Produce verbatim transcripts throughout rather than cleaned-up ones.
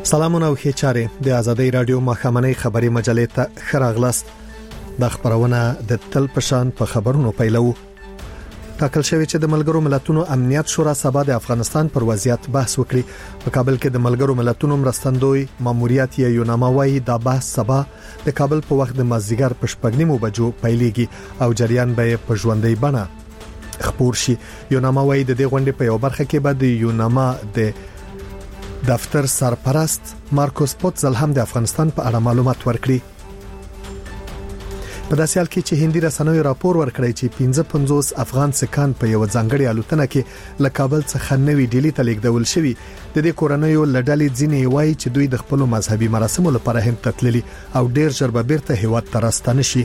سلامونه او ښه چاره د ازادۍ رادیو مخامنۍ خبري مجلې ته خراغلاست. د خبرونه د تل پشان په خبرونو پیلو. تاکل شوی چې د ملګرو ملتونو امنیت شورا سبا د افغانستان پر وضعیت بحث وکړي. په کابل کې د ملګرو ملتونو مرستندوی ماموریت یې یوناما وايي د بحث سبا د کابل په وخت د مازیګر په شپږ نیمو بجو پیلېږي او جریان به په ژوندۍ بڼه خبر شي. یوناما وايي د دې غونډې په یو برخه کې به د یوناما د دفتر سرپرست مارکوس پوتزل هم د افغانستان په اړه معلومات ورکړي. په داسې حال کې چې هندي رسنیو راپور ورکړی چې پنځه پنځوس افغان سکان په یو ځانګړي الوتنه کې له کابل څخه نوې ډیلی ته لیږدول شوي. د دې کورنیو لړلې ځینې وایي چې دوی د خپل مذهبي مراسمو لپاره هند ته تللي او ډیر ژر به بیرته هیواد ته راستانه شي.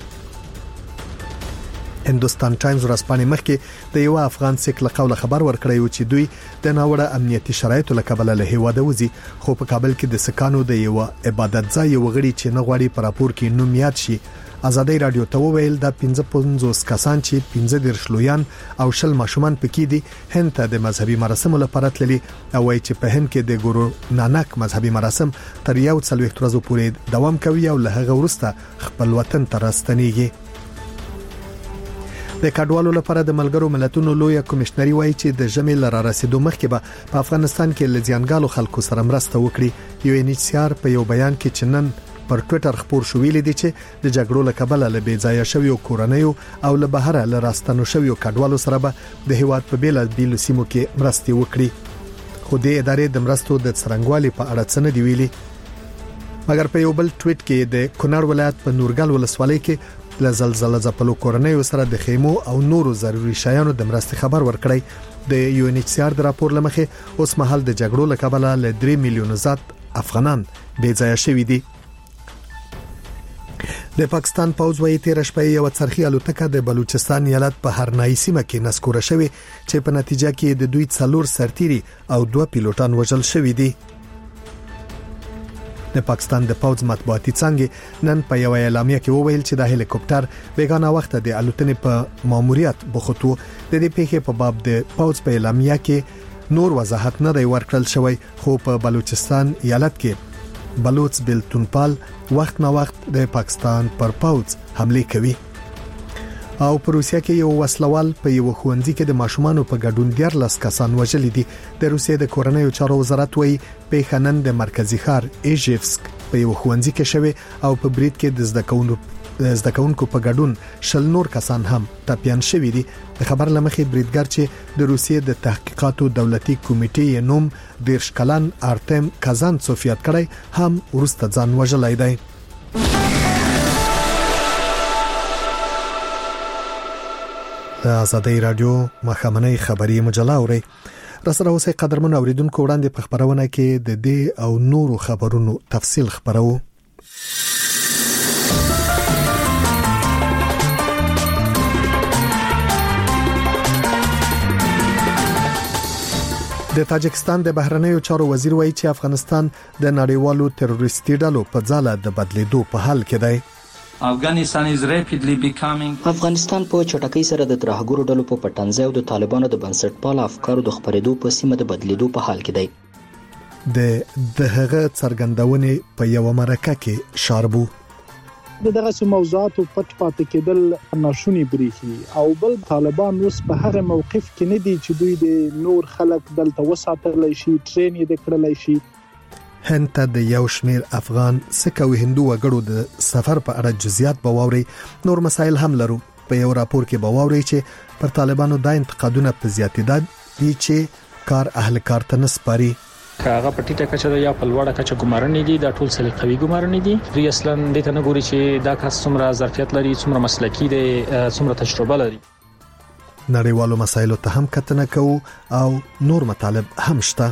هندوستان ټایمز ورځپاڼې مخکې د یو افغان سیک له قوله خبر ورکړی و چې دوی د ناوړه امنیتي شرایطو له کبله له هیواد وځي، خو په کابل کې د سکانو د یو عبادت ځای وغړي چې نه غواړي په راپور کې نوم یاد شي. ازادۍ رادیو ته وویل د پنځه پنځوس کسان چې پنځه دیرش لویان او شل ماشومان پکې دي هند ته د مذهبي مراسمو لپاره تللي او وايي چې په هند کې د ګورو نانک مذهبي مراسم تر یو څلوېښت ورځې پورې دوام کوي او له هغه وروسته خپل وطن ته راستنیږي. د کډوالو لپاره د ملګرو ملتونو لوی کمشنري وایي چې د ژمي لاره رسیدو مخکې به په افغانستان کې لزیانګالو خلکو سره مرسته وکړي. یو ان ایچ سی آر په یو بیان کې چنن پر ټوئیټر خبر شو ویلي دي چې د جګړو له کبله له بیځایه شویو کورنیو او له بهره له راستنو شویو کډوالو سره به د هیواد په بیل بیل سیمو کې مرستې وکړي. خو د ادارې د مرستو د څرنګوالي په اړه څه نه دی ویلي. مګر په یو بل ټویټ کې د کونړ ولایت په نورګل ولسوالۍ کې له زلزلې ځپلو کورنیو سره د خیمو او نورو ضروري شیانو د مرستې خبر ورکړی. د یو ان ایچ سی آر د راپور لمخې اوس مهال د جګړو له کبله له درې میلیون زیات افغانان بیځایه شوي دي. د پاکستان پوځ وايي تیر شپه یو څرخي الوتکه د بلوچستان ایالت په هرنای سیمه کې نسکوره شوې چې په نتیجه کې د دوی څلور سرتیري او دوه پیلوټان وژل شوي دي. د پاکستان د پوځ مطبوعاتي څنګه نن په یو اعلامیه کې وویل چې د هلیکوپټر بیگانه وخت د الوتنې په ماموریت بوختو. د دې پیښې په باب د پوځ په اعلامیه کې نور وضاحت نه دی ورکړل شوی، خو په بلوچستان ایالت کې بلوچ بلتونپال وخت نا وخت د پاکستان پر پوځ حمله کوي. او په روسیا کې یو وسلوال په یو ښوونځي کې د ماشومانو په ګډون دیارلس کسان وژل دي. د روسیې د کورنیو چارو وزارت وايي په خنن د مرکزی ښار ایژیفسک په یو ښوونځي کې شوی او په بریټ کې د زده کوونکو زده کوونکو په ګډون شل نور کسان هم ټپيان شوي دي. د خبر لمخې بریټګر چې د روسیې د تحقیقاتو دولتي کمیټې نوم دیرش کلن ارتم کازان سوفیات کړی هم ورسته ځان وژلای دی. د ازادۍ رادیو مخامنۍ خبري مجله اوري رسره اوسې قدرمن اوریدونکو وړاندې په خبرونه کې د دې او نورو خبرونو تفصیل خبرو. د تاجکستان د بهرنیو چارو وزیر وایي چې افغانستان د نړیوالو تروریستي ډلو په ځاله د بدلیدو په حال کې دی. افغانستان په چټکۍ سره د ترهګرو ډلو په پټنځای او د طالبانو د بنسټپال افکارو د خپرېدو په سیمه د بدلیدو په حال کې دی. د دغه څرګندونې په یو مرکه کې شاربو دغه موضوعاتو پټ پاتې کېدل ناشونی بریخي او بل طالبان اوس په هغه موقف کې نه دي چې دوی د نور خلک دلته وساتلی شي، ټرین یې کړلی شي. هند ته د یو شمیر افغان سکه او هندو وګړو د سفر په اړه جزئیات بواوري. نور مسایل هم لرو. په یو راپور کې بواوري چې پر طالبانو د انتقادونه په زیاتېدا دي چې کار اهل کار ته نسپاري. کاغه پټیټه کچه د یا په لوړه کچه ګمارنې دي، دا ټول سلیقوي ګمارنې دي. دوی اصلا د ته نه ګوري چې دا کس څومره ظرفیت لري، څومره مسلکی دی، څومره تجربه لري. نړیوالو مسایلو ته هم کتنه کوو او نور مطالب هم شته.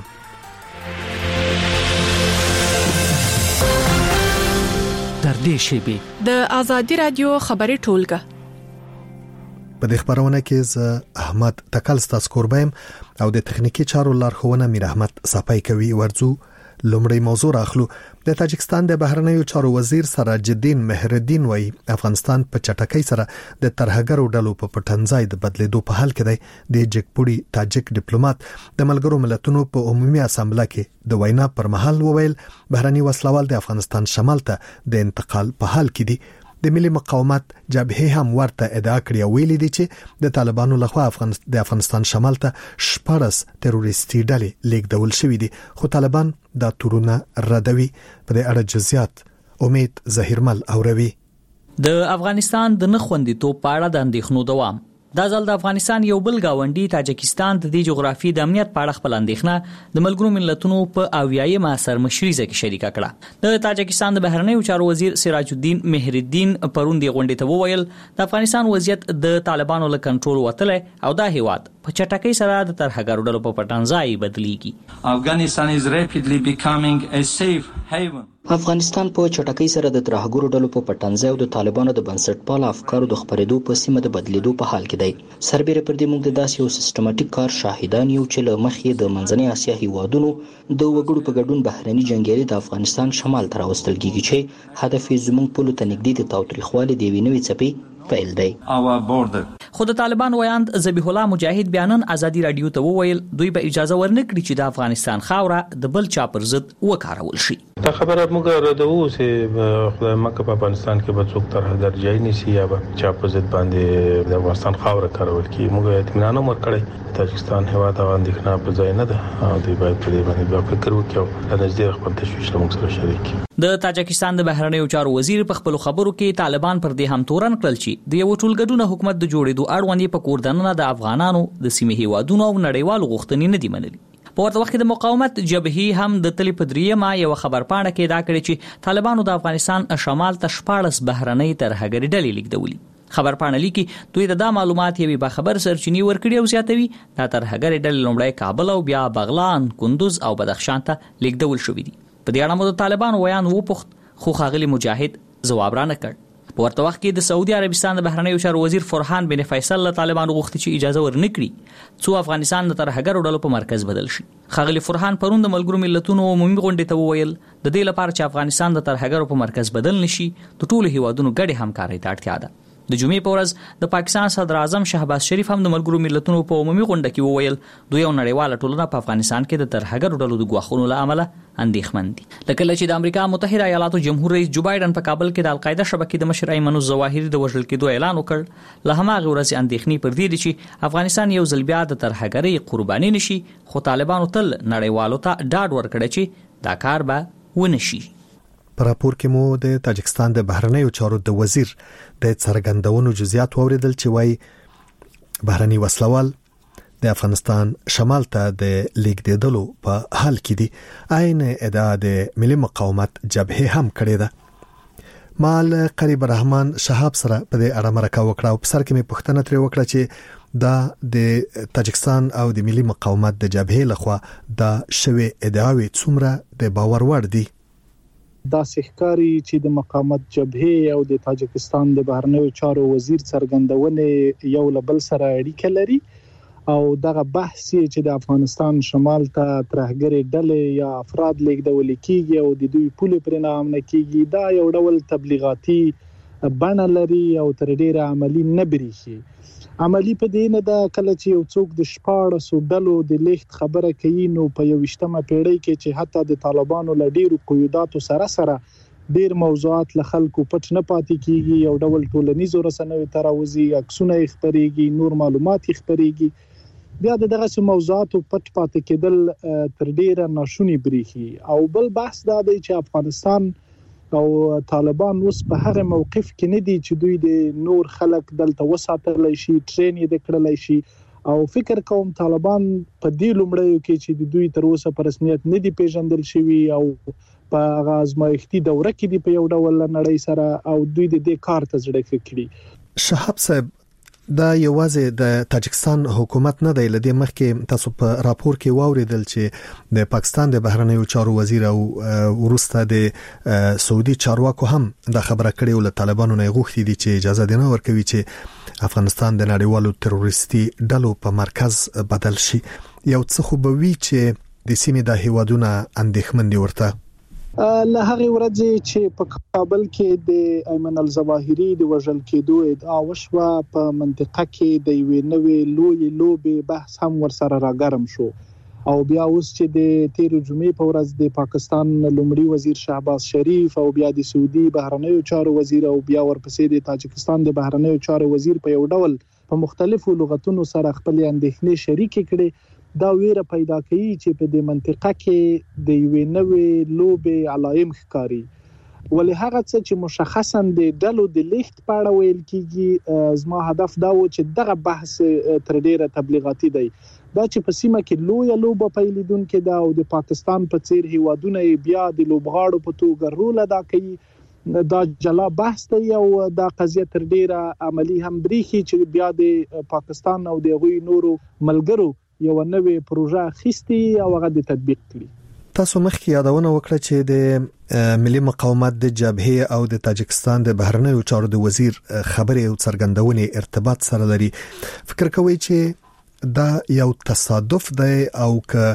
در دې شیبي د ازادي رادیو خبري ټولګه په دې خبرونه کې ز احمد تکل ستاسو قربایم او د تخنیکی چارو لارښوونه میر احمد صفای کوي. ورځو لومړی موضوع راخلو. د تاجکستان د بهرنیو چارو وزیر سراج الدین مهرالدین وایي افغانستان په چټکۍ سره د ترهګرو ډلو په پټنځای د بدلیدو په حال کې دی. د جګپوړي تاجک ډیپلوماټ د ملګرو ملتونو په عمومي اسامبله کې د وینا پر مهال وویل بهرنی وسلوال د افغانستان شمال ته د انتقال په حال کې دي. د ملي مقاومت جبهه هم ورته ادعا کړې او ویلي دي چې د طالبانو لخوا افغانستان د افغانستان شمال ته شپږ تروریستي ډلې لیږدول شوې دي، خو طالبان دا تورونه ردوي. په دې اړه جزئیات امید ظهیرمل اوروي. د افغانستان د نخوندیتوب په اړه د اندېښنو دوام. دا ځل د افغانستان یو بل گاونډي تاجکستان د دې جغرافي د امنیت په اړه خپل اندېښنه د ملګرو ملتونو په اویایمه سرمشریزه کې شریکه کړه. د تاجکستان د بهرنیو چارو وزیر سراج الدین مهرالدین پرون دی غونډې ته وویل د افغانستان وضعیت د طالبانو له کنټرول وتلی او دا هیواد په چټکۍ سره د ترهګرو ډلو په پټنځای بدلیږي. افغانستان is rapidly becoming a safe haven. افغانستان په چټکۍ سره د ترهګرو ډلو په پټنځای او د طالبانو د بنسټپال افکارو د خپرېدو په سیمه د بدلیدو په حال کې دی. سربېره پر دې موږ د داسې یو سیستماتیک کار شاهدان یو چې له مخې د منځنۍ اسیا هیوادونو د وګړو په ګډون بهرني جنګیالي د افغانستان شمال ته راوستل کیږي چې هدف یې زموږ پولو ته نږدې د تاوتریخوالي د یوې نوې څپې پیل دی. خو د طالبان ویاند ذبیح الله مجاهد بیانن ازادي رادیو ته وویل دوی به اجازه ورنکړي چې د افغانستان خاوره د بل چا پر ضد وکارول شي. دا خبره موږ ردو چې خدای مکه په افغانستان کې به څوک ترهګر ځای نشي یا به چا په ضد باندې د افغانستان خاوره کارول کی. موږ اطمینان هم ورکړی تاجکستان هیواد او اندېښنه په ځای نه ده او دوی باید په دې باندې بیا فکر وکړي او د نږدې خپل تشویش له موږ سره شریک کړي. د تاجکستان د بهرنیو چارو وزیر په خپل خبرو کې طالبان پر دې هم تورن کړل چې د یو ټولګډونه حکومت د جوړېدو اړوند په کوردننه د افغانانو د سیمې هیوادونو او نړیوالو غوښتنې نه دي منلي. په ورته وخت کې د مقاومت جبهې هم د تلې په دریمه یو خبر پاڼه کې دا کړی چې طالبانو د افغانستان شمال ته شپاړس بهرنۍ ترهګري ډلې لیږدولي. خبر پاڼه لیکي دوی د دا معلومات یوې باخبر سرچینې ورکړي او زیاتوي دا ترهګري ډلې لومړی کابل او بیا بغلان، کندوز او بدخشان ته لیږدول شوې دي. په دې اړه مو د طالبانو ویان وپوښت خو ښاغلي مجاهد ځواب را نه کړ. په ورته وخت کې د سعودي عربستان د بهرنیو چارو وزیر فرحان بن فیصل له طالبانو غوښتي چې اجازه ورنکړي څو افغانستان د ترهګرو ډلو په مرکز بدل شي. ښاغلي فرحان پرون د ملګرو ملتونو عمومي غونډې ته وویل د دې لپاره چې افغانستان د ترهګرو په مرکز بدل نشي د ټولو هیوادونو ګډې همکارۍ ته اړتیا ده. د جمعې په ورځ د پاکستان صدر اعظم شهباز شریف هم د ملګرو ملتونو په عمومي غونډه کې وویل دوی او نړیواله ټولنه په افغانستان کې د ترهګرو ډلو د ګواښونو له امله اندېښمن دي. لکه چې د امریکا متحده ایالاتو جمهور رئیس جو بایدن په کابل کې د القاعده شبکې د مشر ایمن الظواهري د وژل کېدو اعلان وکړ. له هماغه ورځې اندېښنې پر دې دي چې افغانستان یو ځل بیا د ترهګرۍ قرباني نشي، خو طالبانو تل نړیوالو ته ډاډ ورکړی چې دا کار به ونه شي. په راپور کې مو د تاجکستان د بهرنیو چارو د وزیر د څرګندونو جزئیات واوریدل چې وايي بهرني وسلوال د افغانستان شمال ته د لیږدېدلو په حال کې دي. عین ادعا د ملي مقاومت جبهه هم کړې ده. مال قریب الرحمن شهاب سره په دې اړه مرکه وکړه او په سر کې مې پوښتنه ترې وکړه چې دا د تاجکستان او د ملي مقاومت د جبهه لخوا دا شوی ادعاوې څومره د باور وړ دي. دا سحکاري چې د مقاومت جبهه او د تاجکستان د بهرنیو چارو وزیر څرګندونه یو له بل سره اړیکه لري او دغه بحث چې د افغانستان شمال ته ترهګري ډلې یا افراد لیږدول کیږي او د دوی پولې پر نام نه کیږي دا یو ډول تبلیغاتي بڼه لري او تر ډیره عملی نه بریښي. عملی په دې نه دا کله چې یو څوک د شپاړسو ډلو د لیږد خبره کوي نو په یوویشتمه پیړۍ کې چې حتی د طالبانو له ډیرو قیوداتو سره سره ډیر موضوعات له خلکو پټ نه پاتې کیږي، یو ډول ټولنیزو رسنیو ته راوځي، عکسونه یې خپرېږي، نور معلومات یې خپرېږي، بیا د دغه موضوعاتو پټ پاتې کېدل تر ډیره ناشونی بریښي. او بل بحث دا دی چې افغانستان او طالبان اوس په هغه موقف کې نه دي چې دوی د نور خلک دلته وساتلی شي، ټرین یې کړلی شي او فکر کوم طالبان په دې لومړیو کې چې د دوی تر اوسه په رسمیت نه دي پیژندل شوي او په هغه ازمایښتي دوره کې دي په یو ډول نړۍ سره او دوی د دې کار ته زړه کړي. شهاب صاحب دا یوازې د تاجکستان حکومت نه دی، لدې مخکې تاسو په راپور کې واوریدل چې د پاکستان د بهرنیو چارو وزیر او ورسته د سعودي چارواکو هم دا خبره کړې ول طالبانو نه غوښتي دي چې اجازه دینه ورکوي چې افغانستان د نړیوالو تروریستي ډلو په مرکز بدل شي. یو څه خو به وی چې د سیمې د هیوادونو اندېښمن دي ورته؟ له هغه ورځې چې په کابل کې د ایمن الظواهری د وژل کېدو ادعا وشوه، په منطقه کې د یوې نوې لوی لوبې بحث هم ورسره راګرم شو او بیا اوس چې د تیر جمعې په ورځ د پاکستان لومړي وزیر شهباز شریف او بیا د سعودي بهرنیو چارو وزیر او بیا ورپسې د تاجکستان د بهرنیو چارو وزیر په یو ډول په مختلفو لغتونو سره خپل اندېښنې شریک کړي، دا ویره پیدا کوي چې په دې منطقه کې د یوې نوې لوبې علائم ښکاري. ولې هغه څه چې مشخصا د ډلو د لیست په اړه ویل کیږي، زما هدف دا و چې دغه بحث تر ډیره تبلیغاتي دی، دا چې په سیمه کې لوی لوبه پیلیدونکې ده او د پاکستان په څیر هیوادونه بیا د لوبغاړو په توګه رول ادا کوي، دا جلا بحث دی او دا قضیه تر ډیره عملی هم بریخي چې بیا د پاکستان او د غوي نورو ملګرو یو نوې پروژه خستی او هغه د تطبیق کړي. تاسو مخکې یادونه وکړه چې د ملي مقاومت د جبهه او د تاجکستان د بهرنیو چارو د وزیر خبرې او څرګندونې ارتباط سره لري. فکر کوئ چې دا یو تصادف دی او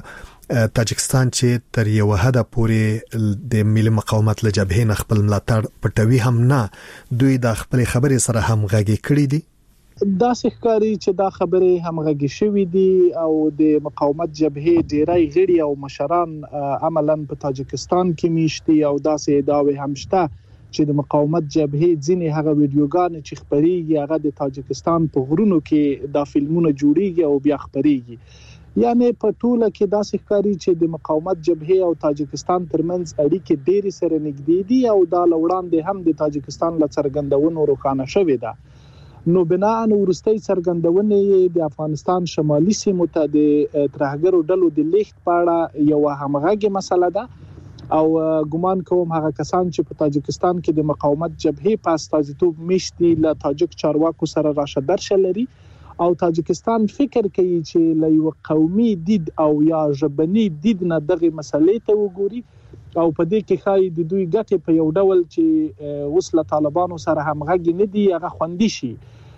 که تاجکستان چې تر یو حد پورې د ملي مقاومت له جبهې نه خپل ملاتړ پټوي هم نه، دوی د خپل خبرې سره هم غږی کړی دي؟ دا ښکاري چې دا خبرې همغږي شوې دي او د مقاومت جبهې ډیری غړي او مشران عملاً په تاجکستان کې میشتي او داسې ادعاوې هم شته چې د مقاومت جبهې ځینې هغه ویډیوګان چې خبريږي هغه د تاجکستان په غرونو کې دا فلمونه جوړيږي او بیا خبريږي. یعنی په ټوله کې دا ښکاري چې د مقاومت جبهې او تاجکستان ترمنځ اړیکې ډېری سره نږدې دي او دا لوړاندې هم د تاجکستان له څرګندونو روښانه شوې ده. نو بناء ورستۍ څرګندونې د افغانستان شمالي سیمو ته د ترهګرو ډلو د لیست په اړه یو همغږي مسله ده او ګومان کوم هغه کسان چې په تاجکستان کې د مقاومت جبهې په استازیتوب میشتي له تاجک چارواکو سره راشه درشه لري او تاجکستان فکر کوي چې له یو قومي دید او یا ژبني دید نه دغه مسلې ته وګوري او په دې کې خای د دوی ګټه په یو ډول چې وسله طالبانو سره همغږي نه دي هغه خوندي شي.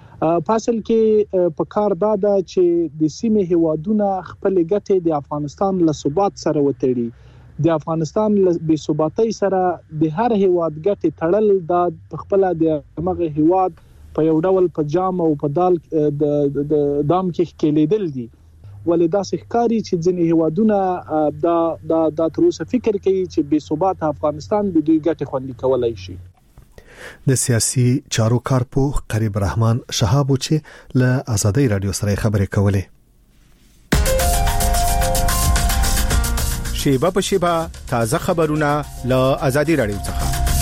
پاسل کې په کار دا ده چې د سیمې هیوادونه خپل ګټه د افغانستان له ثبات سره وتړي، د افغانستان له بې ثباتۍ سره د هر هیواد ګټه تړل د خپل د مغه هیواد په یو ډول په جام او په دال د دام کې ښکېلیدل دي. ولې دا ښکاري چې ځینې هیوادونه دا د د تر اوسه فکر کوي چې بې ثبات افغانستان د دوی ګټه خوندي کولای شي. د سیاسي چارو کارپوه قریب رحمان شهاب چې له آزادۍ رادیو سره خبرې کولې. شیبه په شیبه تازه خبرونه له آزادۍ رادیو څخه.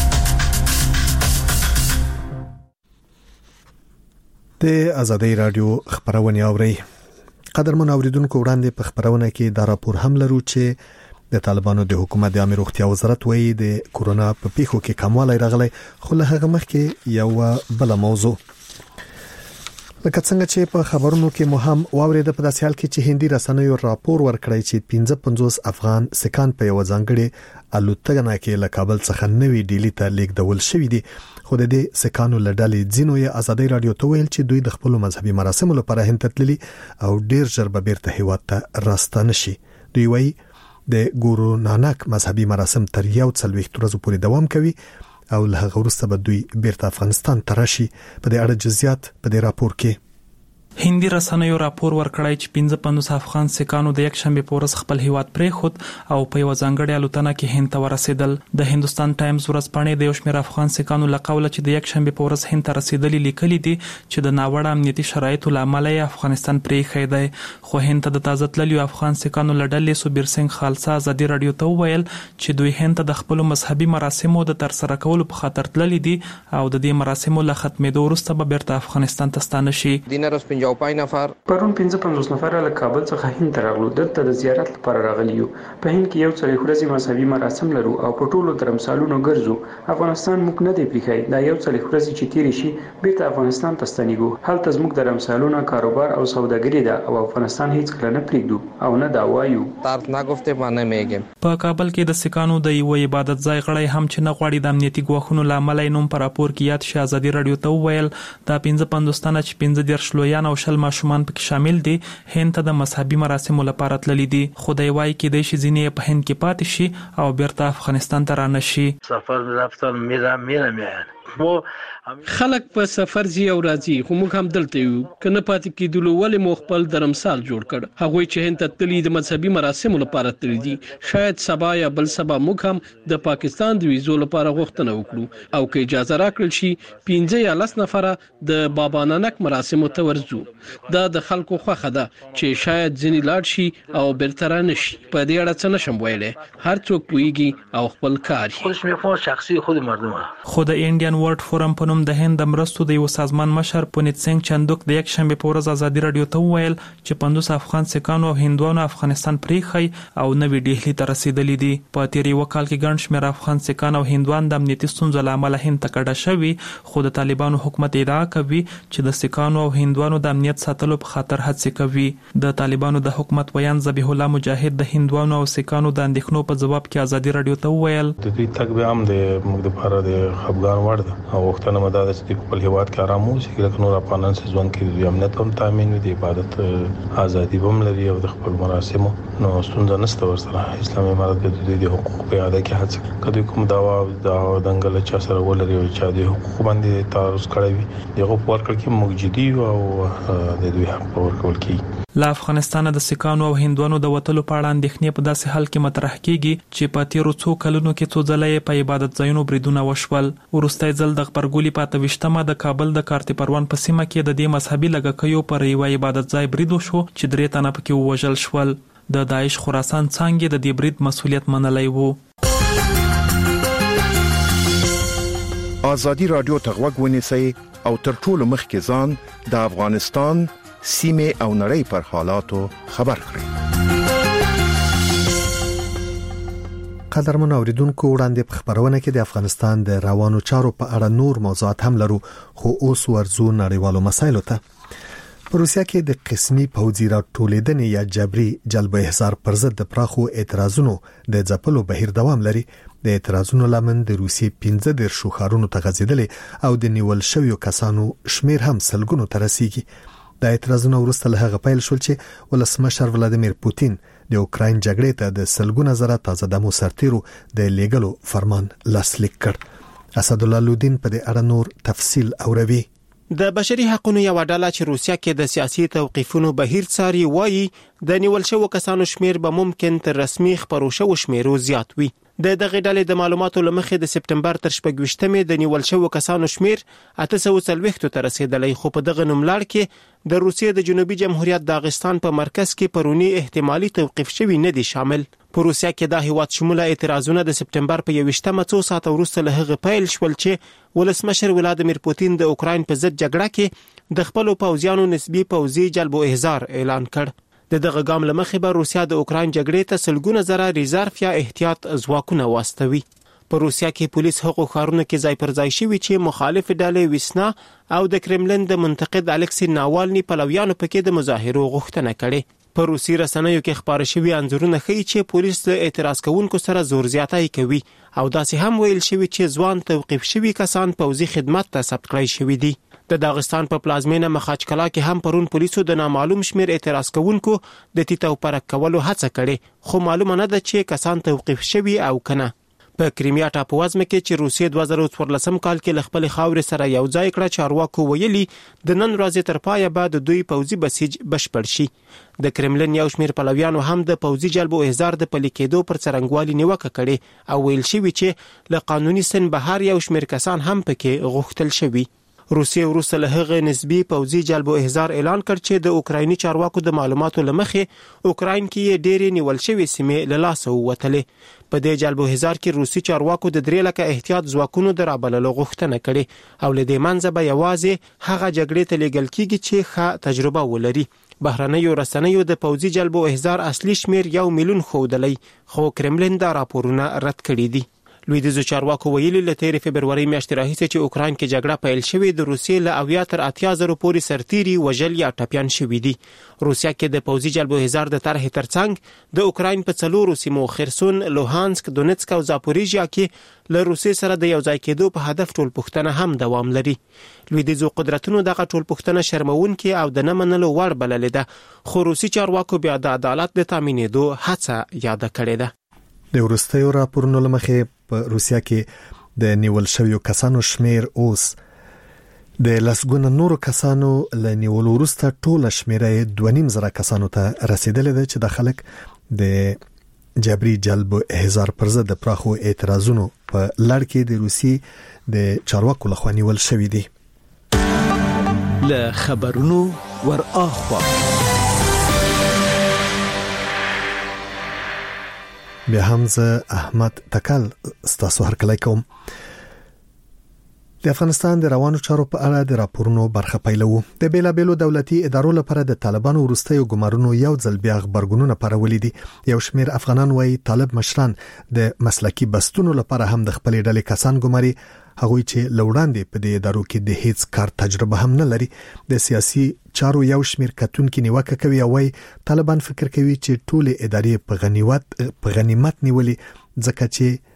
د آزادۍ رادیو خبرونه اوري. قدرمن اوریدونکو وړاندې په خبرونه کې دا راپور هم لرو چې د طالبانو د حکومت د امر روغتیا وزارت وایي د کورونا په پیښو کې کموالی راغلی، خو له هغه مخکې یو بل موضوع لکه څنګه چې په خبرونو کې مو هم واورید په داسې حال کې چې هندي رسنیو راپور ورکړی چې پنځه پنځوس افغان سکان په یو ځانګړي الوتنه کې له کابل څخه نوې ډیلی ته لیږدول شوې دي، خو د دې سکانو لړلې ځینو یې آزادۍ رادیو ته ویل چې دوی د خپل مذهبي مراسمو لپاره هند ته تللي او ډیر ژر به بیرته هیواد ته راستانه شي. دوی وایي د ګورو نانک مذهبي مراسم تر یو څلوېښت ورځې پورې دوام کوي او له هغه وروسته به دوی بیرته افغانستان ته راشي. په دې اړه جزئیات په دې راپور کې هندي رسنیو راپور ورکړی چې پنځه پنځوس افغان سکانو د یک شنبه په ورځ خپل هیواد پرېښود او په یو ځانګړي الوتنه کې هند ته ورسېدل. د هندستان ټایمز ورځپاڼې د یو شمېر افغان سکانو له قوله چې د یک شنبه په ورځ هند ته رسیدلي لیکلي دي چې د ناوړه امنیتي شرایطو له امله یې افغانستان پرېښی دی، خو هند ته د تازه تللیو افغان سکانو له ډلې سوبیر سنگ خالصه ازادي رادیو ته وویل چې دوی هند ته د خپلو مذهبي مراسمو د ترسره کولو په خاطر تللي دي او د دې مراسمو له ختمېدو وروسته به بیرته افغانستان ته ستانه شي. پرون پنځه پنځوس نفر له کابل څخه هند ته راغلو، دلته د زیارت لپاره راغلي یو. په هند کې یو څلوېښت ورځې مذهبي مراسم لرو او په ټولو درمسالونو ګرځو. افغانستان موږ نه دی پرېښی، دا یو څلوېښت ورځې چې تېرې شي بیرته افغانستان ته ستنېږو. هلته زموږ درمسالونه کاروبار او سوداګري ده او افغانستان هیڅکله نه پرېږدو او نه دا وایو. په کابل کې د سکانو د یو عبادت ځای غړی هم چې نه غواړي د امنیتي ګواښونو له امله نوم په راپور کې یاد شي آزادي رادیو ته وویل دا پنځه پنځوس تنه چې پنځه دېرش لویان او او شل ماشومان پکې شامل دي هند ته د مذهبي مراسمو لپاره تللي دي. خدای وایي کې د شي ځینې په هند کې پاتې شي او بیرته افغانستان ته رانشي. سفر رفتن میرم میرم یعنی خلک په سفر زی او راځي خو موږ هم دلته یو کنه پاتې کېدلو ولې مو خپل درمسال جوړ کړ. هغه چې هند ته تللی د مذهبي مراسمو لپاره تللی دي شاید سبا یا بل سبا موږ هم د پاکستان د ویزو لپاره غوښتنه وکړو او که اجازه راکړل شي پنځه یا لس نفره د بابا نانک مراسمو ته ورځو. دا د خلکو خوښه ده چې شاید ځینې لاړ شي او بیرته رانشي. په دې اړه څه نشم ویلی، هر څوک پوهیږي او خپل کار خودش میفهمه شخصی خود مردم. خو د انډین ورلد فورم په نوم د هند د مرستو د یو سازمان مشر پونیت سنگ چندوک د یک شنبه په ورځ ازادي رادیو ته وویل چې پنځوس افغان سکانو او هندوانو افغانستان پریخي او نوی ډیلی ته رسیدلی دي. په تیری وکال کې ګڼ شمېر افغان سکان او هندوان د امنیتي ستونزو له امله هند ته کډه شوي، خو د طالبانو حکومت ادعا کوي چې د سکانو او هندوانو د امنیت ساتلو په خاطر هڅې کوي. د طالبانو د حکومت ویان ذبیح الله مجاهد د هندوانو او سکانو د اندېښنو په جواب کې ازادي رادیو ته وویل د دوی تګ به هم د موږ لپاره د خپګان وړ ده او وختونه مدار چې په هیواد کې آرام وو چې لکه نور افغانان چې ځوان کې د امنیت هم تامین وي، د عبادت ازادي هم لري او د خپل مراسمو نو ستونزه نشته ورسره. اسلامي امارت د دوی د حقوق په اړه کې هڅه کوي کوم داوا د دنګل چا سره ولري او چې د حقوق باندې تعرض کړی وي دغه په ورکړ کې موجودي او د دوی حق ورکول کی. له افغانستان د سکانو او هندوانو د وټلو په اړه اندېښنې په داسې حال کې مطرح کیږي چې په تیرو څو کلونو کې څو ځله په عبادت ځایونو بریدونه وشول. وروستی ځل د خبرګولي په اته ویشتمه د کابل د کارتي پروان په سیمه کې د دې مذهبي لږکیو پر یو عبادت ځای برید وشو چې درې تنه پکې ووژل شول. د داعش خراسان څانګې د دې برید مسؤلیت منلی وو. ازادي رادیو ته غوږ ونیسئ او تر ټولو مخکې ځان د افغانستان سیمه او نړۍ پر حالاتو خبر کړئ. قدرمن اوریدونکو وړاندې په خبرونه کې د افغانستان د روانو چارو په اړه نور موضوعات هم لرو، خو اوس ورزو نړیوالو مسایلو ته. په روسیا کې د قسمي پوځي راټولېدنې یا جبري جلب احضار پر ضد د پراخو اعتراضونو د ځپلو بهیر دوام لري. د اعتراضونو لامل د روسي پنځه دېرش ښارونو ته غځېدلې او د نیول شویو کسانو شمیر هم سلګونو ته رسیږي. د اعتراضونو وروسته له هغه پیل شول چې ولسمشر ولادیمیر پوتین د اوکراین جګړې ته د سلګونه زره تازه دمو سرتیرو د لیګلو فرمان لاسلیک کړ. اسد الله لودین په دې اړه نور تفصیل اوروي. د بشري حقوقو یو ډله چې روسیا کې د سیاسي توقیفونو بهیر څاري وایي د نیول شوو کسانو شمیر به ممکن تر رسمي خبرو شوو شمیرو زیات وي. د دغه ډلې د معلوماتو لمخې د سپټمبر تر شپږویشتمې د نیول شوو کسانو شمیر اته سوه څلوېښت ته رسیدلی، خو په دغه نوملړ کې د روسیې د جنوبي جمهوریت داغستان په مرکز کې پرونی احتمالي توقیف شوی نه دي شامل. په روسیا کې د هیواد شموله اعتراضونه د سپټمبر په یوویشتمه څو ساعته وروسته له هغه پیل شول چې ولسمشر ولادیمیر پوتین د اوکراین په ضد جګړه کې د خپلو پوځیانو نسبی پوځي جلب او احضار اعلان کړ. د دغه ګام لمخې به روسیا د اوکراین جګړې ته سلګونه زره ریزرف یا احتیاط ځواکونه واستوي. په روسیا کې پولیس هغو ښارونو کې ځای پر ځای شوي چې مخالف ډلې ویسنا او د کرملین د منتقد الکسی ناوالني پلویانو پکې د مظاهرو غوښتنه کړې. په روسي رسنیو کې خبرې شوي انځورونه ښیي چې پولیس له اعتراض کوونکو سره زور زیاتی کوي او داسې هم ویل شوي چې ځوان توقیف شوي کسان پوځي خدمت ته ثبت کړی شوي دي. د داغستان په پلازمینه مخاچکلا کې هم پرون پولیسو د نامعلوم شمیر اعتراض کوونکو د تیتو پرک کولو هڅه کړې، خو معلومه نه ده چې کسان توقیف شوي او کنه. په کریمیا ټاپووزمه کې چې روسیې دوه زره څوارلسم کال کې له خپل خاورې سره یو ځای کړه، چارواکو ویلي د نن ورځې تر پایه بعد دوی پوځي بسیج بشپړ شي. د کرملین یو شمیر پلویانو هم د پوځي جلب او احضار د پلي کېدو پر څرنګوالي نیوکه کړې او ویل شوي چې له قانوني سن بهر یو شمیر کسان هم پکې غوښتل شوي. روسیې وروسته له هغه نسبی پوځي جلب او احضار اعلان کړ چې د اوکرایني چارواکو د معلوماتو لمخې اوکراین کې ډېرې نیول شوې سیمې له لاسه ووتلې. په دې جلب او احضار کې روسي چارواکو د درې لکه احتیاط ځواکونو د رابللو غوښتنه کړې او له دې منځه به یوازې هغه جګړې ته لیږل کیږي چې ښه تجربه ولري. بهرنیو رسنیو د پوځي جلب او احضار اصلي شمیر یو میلیون ښودلی، خو کرملین دا راپورونه رد کړي دي. لویدیځو چارواکو ویلي له تیر فبرवरी میاشتې راهیسې چې اوکراین کې جګړه پیل شوې د روسیې له اویا تر اتیا زره پورې سرتیري وژل یا ټپیان شوي دي. روسیا کې د پوځي جلب هزار د طرحې ترڅنګ د اوکراین په څلورو سیمو خرسون، لوهانسک، دونیتسک او زاپوریژیا کې له روسیې سره د یوځای کېدو په هدف ټولپوښتنه هم دوام لري. لویدیځو قدرتونو دغه ټولپوښتنه شرمونکې او د نه منلو وړ بللې ده، خو روسي چارواکو بیا د عدالت د تامینېدو هڅه یاده کړې ده. د وروستیو راپورونو له مخې په روسیا کې د نیول شویو کسانو شمیر اوس د لسګونه نورو کسانو له نیولو وروسته ټوله شمیره دوه نیم زره کسانو ته رسیدلې ده چې د خلک د جبري جلب هزار پر ضد د پراخو اعتراضونو په لړ کې د روسي د چارواکو لخوا نیول شوی دي. له خبرونو ور اخوا بیا هم زه احمد تکل ستاسو هرکلی کوم. د افغانستان د روانو چارو په اړه د راپورونو برخه پیلوو. د بیلابېلو دولتي ادارو لپاره د طالبانو وروستیو ګمارونو یو ځل بیا خبرګونونه پارولي دي. یو شمیر افغانان وايي طالب مشران د مسلکی بستونو لپاره هم د خپل ډلې کسان ګماري، هغوی چې لوړاندې په دې ادارو کې د هیڅ کار تجربه هم نه لري. د سیاسي چارو یو شمیر کتونکو نیوکه کوي او وايي طالبان فکر کوي چې ټول ادارې په غنیمت په غنیمت نیولي ځکه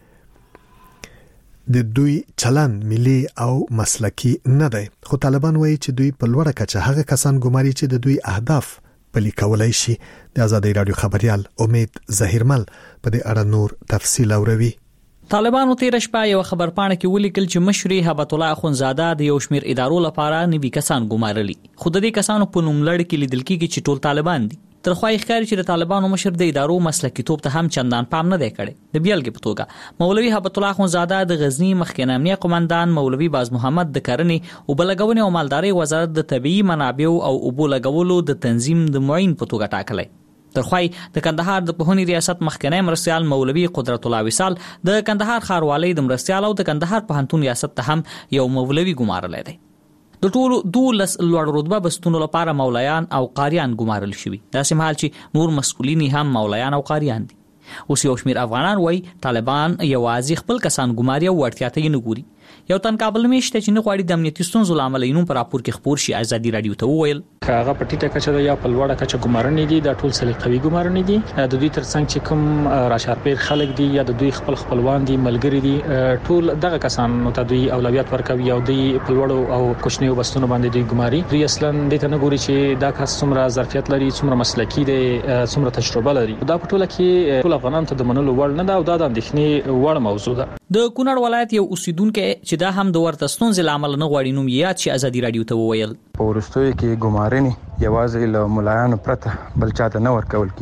چې د دوی چلن ملي او مسلکی نه دی. خو طالبان وايي چې دوی په لوړه کچه هغه کسان ګماري چې د دوی اهداف پلي کولای شي. د آزادۍ رادیو خبريال امید ظهیرمل په دې اړه نور تفصیل اوروي. طالبانو تیر شپه یو خبرپاڼه کې ولیکل چې مشري هبت الله اخونزاده د یو شمیر ادارو لپاره نوي کسان ګمارلي، خو د دې کسانو په نوم لړ کې لیدل کېږي چې ټول طالبان دي. ترخوا ښکاري چې د طالبانو مشر د ادارو مسلکی توپ ته هم چندان پام نه دی کړی. د بیلګې په توګه مولوي هبت الله اخونزاده د غزنی مخکنی امنیه قومندان مولوي باز محمد د کرنې او بلګونې او مالداري وزارت د طبيعي منابعو او اوبو لګولو د تنظیم د معین په توګه ټاکلی. ترخوای د کندهار د پوهنې ریاست مخکنی مرستيال مولوي قدرت الله وصال د کندهار ښاروالۍ د مرستيال او د کندهار پوهنتون ریاست ته هم یو مولوي ګمارل دی. د ټولو دولس لوړ رتبه بستونو لپاره مولایان او قاریان ګمارل شوي. داسې مهال چې نور مسؤلین هم مولایان او قاریان دي. اوس یو شمیر افغانان وایي طالبان یوازې خپل کسان ګماري او وړتیا ته نه ګوري. یو تن کابل میشته چې نه غواړي د امنیتي ستونزو لامل یې نوم پر راپور کې خبر شي. آزادي رادیو ته وویل هغه په ټیټه کچه د یا په لوړه کچه ګمارنې دي، د ټول سلیقوي ګمارنې دي. د دوی ترڅنګ چې کوم راشارپیر خلک دي یا د دوی خپل خپلوان دي ملګری دي، ټول دغه کسان نو ته دوی اولویت ورکوي او دوی په لوړو او کوچنیو بستونو باندې دوی ګماري. دوی اصلا د ته نه ګوري چې دا کس څومره ظرفیت لري، څومره مسلکی دي، څومره تجربه لري. دا په ټوله کې ټول افغانان ته د منلو وړ نه ده او دا د اندېښنې وړ موضوع ده. د کونړ ولایت یو اوسیدونکو چې دا هم د ورته ستونزې لامل نه غواړي نوم یاد شي آزادي رادیو ته وویل. په ورستوي کې ګمارنې یوازې له ملایانو پرته بل چاته نه ورکول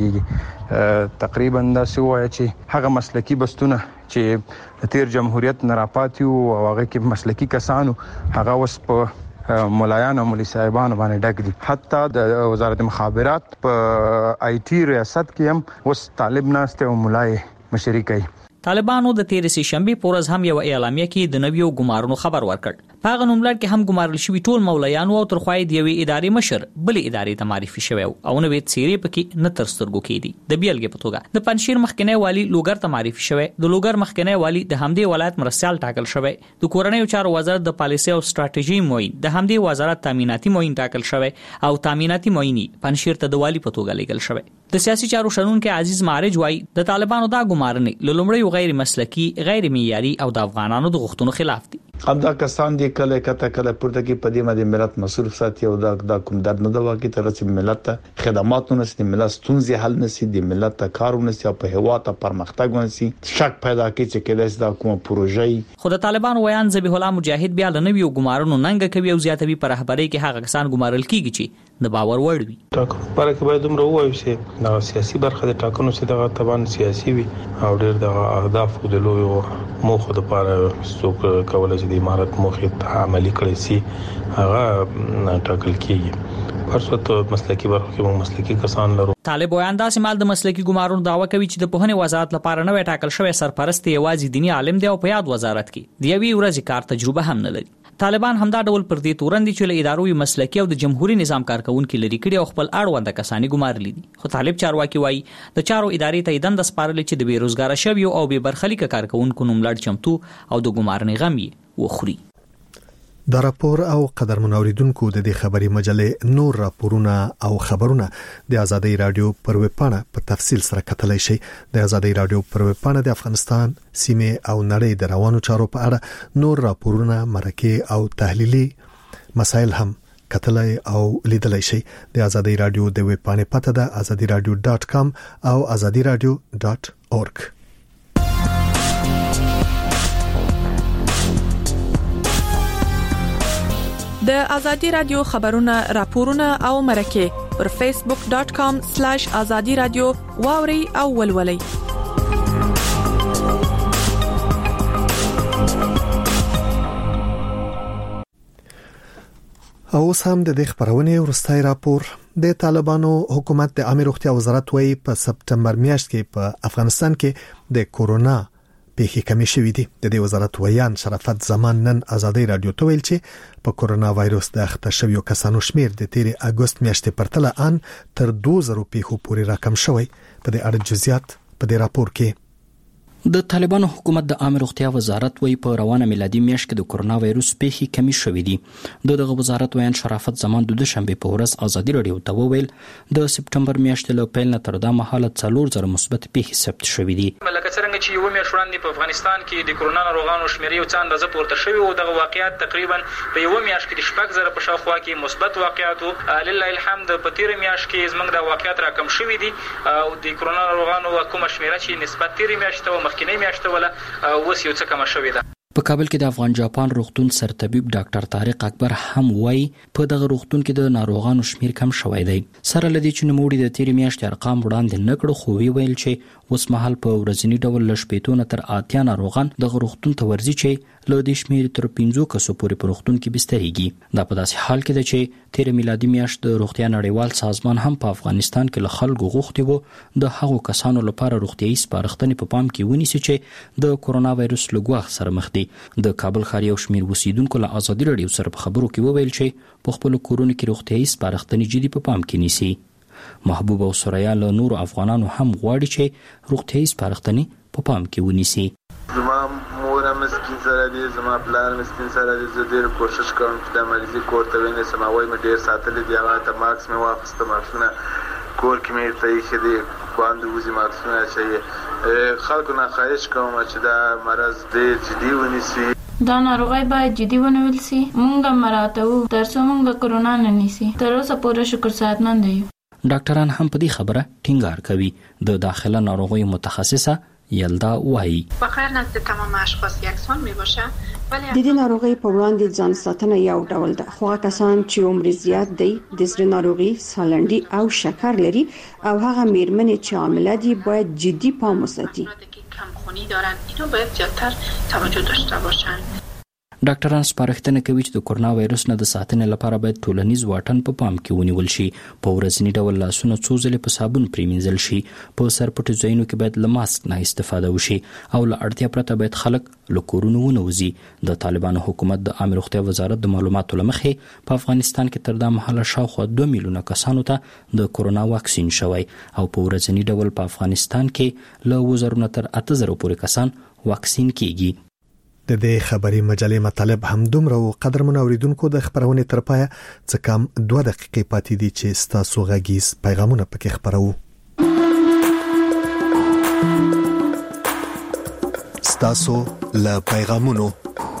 کیږي. تقریبا دا سوای چې هغه مسلکی بستونه چې د تیر جمهوریت نه راپاتې او هغه کې مسلکی کسانو هغه وس په ملایانو او مولوی صاحبانو باندې ډک دي. حتی د وزارت مخابرات په آی ټي ریاست کې هم وس طالب ناشته او مولای مشري کوي. طالبانو د تیر سه شنبه پورز هم یو اعلامیه کې د نویو ګمارونو خبر ورکړ. په هغه نوملړ کې هم ګمارل شوی ټول مولایان او ترخوای دی وی ادارې مشر بل ادارې ته معرفي شوی او نو ویت سيري پکې نه تر سترګو کې دي. د بیلګې په توګه د پنځشیر مخکنی والی لوګر ته معرفي شوی، د لوګر مخکنی والی د همدې ولایت مرستيال ټاکل شوی، د کورنۍ چارو وزارت د پالیسي او ستراتیژي موین د همدې وزارت تامیناتي موین ټاکل شوی او تامیناتي مویني پنځشیر ته د والی په توګه لیکل شوی. د سیاسي چارو شنونکو عزیز معرج وای د طالبانو دا ګمارنې لومړی غیر مسلکی، غیر معیاري او د افغانانو د غوښتنو خلاف دي. همدا کسان دي کله کته کله پورته کې په دې باندې ملت مصروف ساتي او دا د کوم درد نه دوا کې تر څو ملت ته خدمات نه سي، ملت ستونزې حل نه سي، د ملت ته کارونه سي او په هوا ته پرمختګ ونسي. شک پیدا کوي چې کله دا کومه پروژې خو د طالبانو ویان ذبیح الله مجاهد بیا لنوي ګمارونو ننګ کوي او زیاتوي پر رهبرۍ کې هغه کسان ګمارل کیږي چې د باور وړ وي. ټاکنو پر کې باید دومره وایو چې دا سیاسي برخه د ټاکنو سي دغه تبان سیاسي وي او ډېر د اهداف د لوی موخو لپاره څوک کولای شي د امارت موخې ته عملي کړي سي هغه ټاکل کیږي. پرڅوت مسلکی برخه کې موږ مسلکی کسان لرو. طالب ویان دا سمال د مسلکی ګمارونو داوا کوي چې د پوهنې وزارت لپاره نوې ټاکل شوی سرپرست یوازې دینی عالم دی او په یاد وزارت کې د یوې ورځې کار تجربه هم نه لري. طالبان همدا ډول پر دې تورن دي چې له ادارو مسلکي او د جمهوریت نظام کارکونکو لري کړي او خپل اړوند کسانی ګمارلي دي. خو طالب چارواکي وایي د چارو ادارې ته دند سپارل چې د بیروزګار شویو او بې برخلیک کارکونکو نوملړ چمتو او د ګمارنې غم یې وخوري. دا راپور او قدر منوریدونکو د دې خبري مجلې نور راپورونه او خبرونه د آزادۍ رادیو پر ویب پاڼه په تفصیل سره کتلای شئ. د آزادۍ رادیو پر ویب پاڼه د افغانستان سیمه او نړۍ د روانو چارو په اړه نور راپورونه، مرکه او تحلیلي مسایل هم کتلای او لیدلای شئ. د آزادۍ رادیو د ویب پاڼې پته ده azadi radio dot com او azadi radio dot org. د ازادي رادیو خبرونه، راپورونه او مرکه پر facebook dot com slash azadi radio واوري او ولولئ. او اوس هم د دې خبرونه ورستای راپور. د طالبانو حکومت د عامه روغتیا وزارت وایي په سپټمبر میاشت کې په افغانستان کې د کورونا پیښې کمی شوې دي. د دې وزارت ویان شرافت زمان نن آزادۍ رادیو ته ویل چې په کورونا وایروس د اخته شویو کسانو شمیر د تیر اگست میاشتې پرتله ان تر دوه زره پیښو پورې راکم شوی. په دې اړه جزئیات په دې راپور کې. د طالبانو حکومت د عامه روغتیا وزارت وایي په روانه میلادي میاشت کې د کورونا وایروس پیښې کمی شوې دي. د دغه وزارت ویان شرافت زمان د دوشنبه په ورځ آزادۍ رادیو ته وویل د سپټمبر میاشتې له پیل نه تر دا مهاله څلور زره مثبت پیښې ثبت شوې دي. لکه څنګه چې یو میاشت وړاندې په افغانستان کې د کورونا ناروغانو شمېر یو څه اندازه پورته شوی او دغه واقعیت تقریبا په یو میاشت کې د شپږ زره په شاوخوا کې مثبت واقعیت او لله الحمد په تیر میاشت کې زموږ د واقعیت راکم شوی دي او د کورونا ناروغانو کومه شمېره چې نسبت تیر میاشت او مخکینی میاشت ولا اوس یو څه کم شوې ده. په کابل کې د افغان جاپان روغتون سرطبيب ډاکټر طارق اکبر هم وایي په دغه روغتون کې د ناروغانو شمیر کم شوی دی. سره لدی چې نوموړي د تیر میاشتې ارقام وړاندې نکړو خو وی ویل چې اوس مهال په ورځنی ډول لشپېتونه تر اتیا ناروغان دغه روغتون ته ورځي چې له دې شمیر تر پنځو کسو پورې په روغتون کې بسترېږي. دا په داسې حال کې ده چې تیر میلادي میاشت د روغتیا نړیوال سازمان هم په افغانستان کې له خلکو غوښتي وو د هغو کسانو لپاره روغتيایي سپارښتنې په پام کې ونیسي چې د کورونا وایروس له ګواښ سره مخ دي. د کابل ښار یو شمیر اوسیدونکو له آزادۍ رادیو سره په خبرو کې وویل چې په خپل کورونو کې روغتيایي سپارښتنې جدي په پام کې نیسي. محبوب او سوریا له نور افغانانو هم غواړي چې روغتيایي سپارښتنې په پام کې ونیسي. زما مور مسکین سره دي، زما پلان مسکین سره دي. زه ډېر کوشش کوم چې د مریضي کور ته وینې سماوي مې ډېر ساتلې دي. هغه ته ماکس مې واخیسته، ماکسونه کور کې مې ته یې دي خواندې وزي ماکسونه چې خلکو نه خواهش کوم چې دا مرض ډېر جدي ونیسي. دا ناروغي باید جدي ونیول سي. مونږ مراتو ترڅو مونږ کرونا نه نیسي. تر اوسه پورې شکر صحتمند یو. ډاکټران هم په دې خبره ټینګار کوي. د داخله ناروغي متخصصه یلدا وایي بخیر نزد تمام اشخاص یکسان میباشه ولی د دې ناروغي په وړاندې ځان ساتنه یو ډول ده. خو کسان چې عمر زیات دی، د زړه ناروغي، سالنډي او شکر لري او هغه میرمنې چې حامله دي باید جدي پام وساتي. کمخونی دارن اینو باید زیاتر توجه داشته باشن. ډاکټران سپارښتنه کوي چې د کورونا وایروس نه د ساتنې لپاره باید ټولنیز واټن په پام کې ونیول شي. په ورځنی ډول لاسونه څو ځله په صابون پریمنځل شي. په سرپټو ځایونو کې باید له ماسک نه استفاده وشي او له اړتیا پرته باید خلک له کورونو ونوځي. د طالبانو حکومت د عامه روغتیا وزارت د معلوماتو لمخې په افغانستان کې تر دا مهاله شاوخوا دوه میلیونه کسانو ته د کورونا واکسین شوی او په ورځنی ډول په افغانستان کې له وزرونه تر اته زره پورې کسان واکسین کیږي. د دې خبري مجلې مطلب هم دومره او قدر منوریدونکو د خبرونه تر پایه څه کم دوه دقیقې پاتې دي چې ستاسو غږیز پیغامونه پکې خبرو. ستاسو له پیغامونو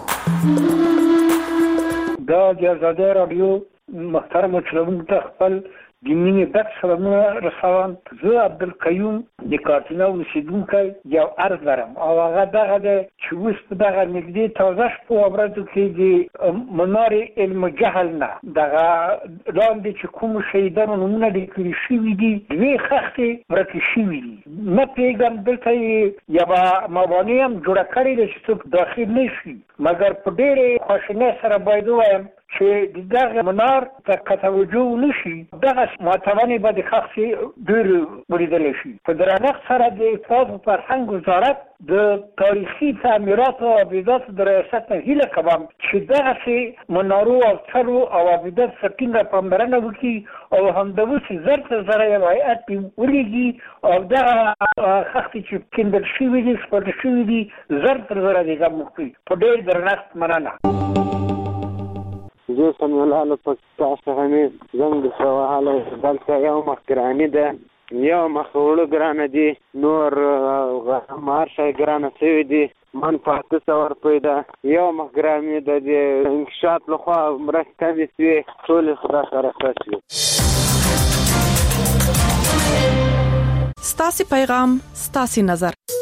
دا د آزادۍ رادیو محترم چلوونکو خپل د مینې ډک سلامونه رسوم. زه عبدالقیوم د کارتینا اوسیدونکی یو عرض لرم او هغه دغه دی چې اوس په دغه نږدې تازه شپو ورځو کې د منارې علم جهل نه دغه لاندې چې کوم شهیدانو نومونه لیکل شوي دي دوې خښتې ورکې شوي دي. نه پوهېږم دلته یې یوه موانع هم جوړه کړې ده چې څوک داخل نه شي، مګر په ډېرې خواشینۍ سره باید ووایم چې دغه منار ته توجه نشي دغه ماتوانې به د خاصي ډېر ولیدل شي. په درنښت سره د اقتصاد او فرهنګ وزارت د تاریخي تعمیرات او آبادات د ریاست نه هیله کوم چې دغه منارو او څلو او آبادات څنګه پاملرنه وکړي او همدغه زرت زره روایت ولېږي او دغه خاصي چې کیندل شوی دي سپارل شوی دي زرت زره دي کوم په ډېر درنښت مننه. زه سمې الله په تاسو باندې زنګ سواله دلته یو مخکرانی ده یو مخوړو ګرانه دي نور مارشه ګرانه شوی دي من پاتې څور پیدا یو مخګرامي د انکشاف لخوا مرکه دي ټول خدا سره خاصي. ستاسي پیغام ستاسي نظر